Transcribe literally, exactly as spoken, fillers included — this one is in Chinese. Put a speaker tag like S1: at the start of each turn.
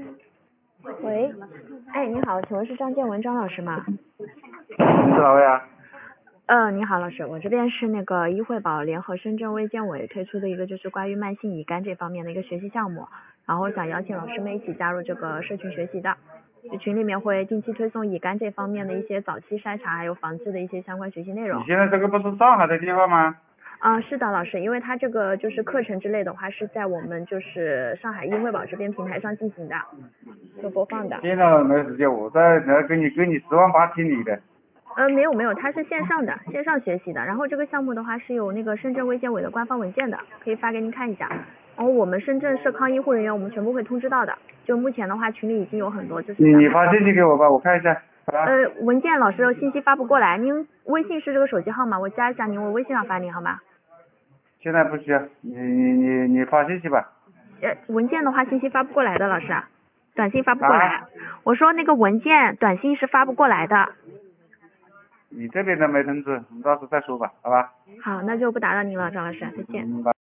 S1: 喂，哎，你好，请问是张建文张老师吗？
S2: 是哪位啊？
S1: 呃，你好，老师，我这边是那个医惠保联合深圳卫健委推出的一个就是关于慢性乙肝这方面的一个学习项目，然后想邀请老师们一起加入这个社群学习的，就群里面会定期推送乙肝这方面的一些早期筛查还有防治的一些相关学习内容。
S2: 你现在这个不是上海的电话吗？
S1: 啊、是的，老师，因为他这个就是课程之类的话是在我们就是上海医惠保这边平台上进行的，做播放的。
S2: 电脑没时间，我在来给你给你十万八听你的。
S1: 呃，没有没有，它是线上的，线上学习的。然后这个项目的话是有那个深圳卫健委的官方文件的，可以发给您看一下。然后我们深圳社康医护人员，我们全部会通知到的。就目前的话，群里已经有很多就是。
S2: 你你发信息给我吧，我看一下。啊、
S1: 呃，文件老师的信息发不过来，您微信是这个手机号吗？我加一下您，我微信上发您好吗？
S2: 现在不需要，你你你你发信息吧。
S1: 呃，文件的话信息发不过来的，老师，短信发不过来。
S2: 啊、
S1: 我说那个文件短信是发不过来的。
S2: 你这边的没通知，你到时候再说吧，好吧？
S1: 好，那就不打扰您了，张老师，再见。
S2: 嗯。